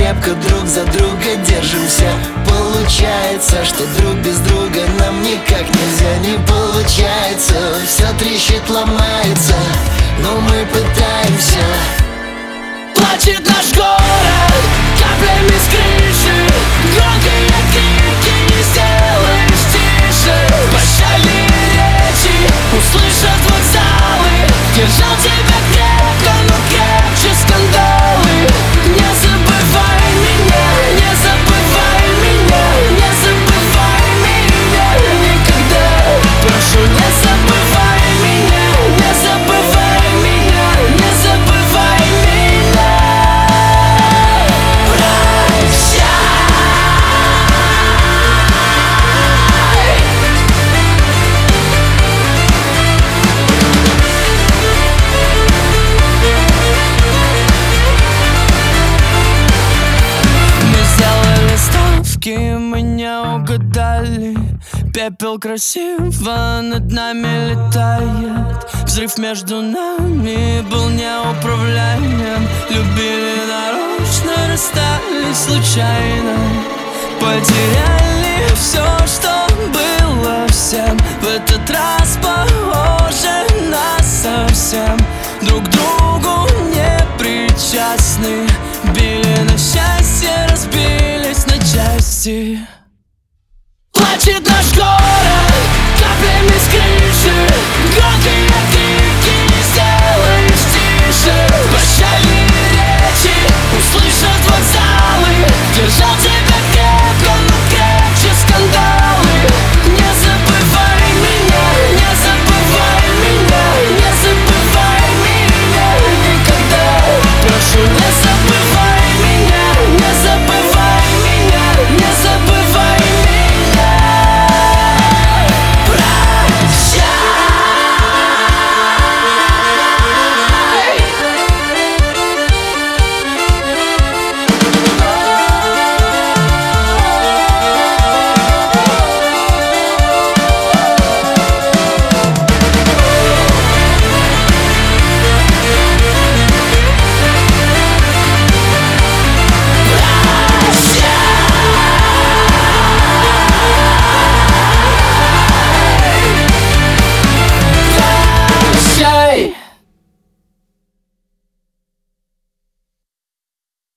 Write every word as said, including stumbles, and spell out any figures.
крепко друг за друга держимся. Получается, что друг без друга нам никак нельзя. Не получается, все трещит, ломается, но мы пытаемся. Плачет наш город каплями с крыши, громкие крики не сделаешь тише. Прощальные речи услышат вокзалы, держал тебя крепко, но крепче скандалы. Не забывай меня, не забывай меня, не забывай меня никогда. Прошу, не забывай меня, не забывай меня, не забывай меня. Прощай. Мы сделали ставки, мы не угадали. Пепел красиво над нами летает. Взрыв между нами был неуправляем. Любили нарочно, расстались случайно. Потеряли все, что было всем. В этот раз похоже на совсем. Друг к другу не причастны. Били на счастье, разбились на части. Плачет наш город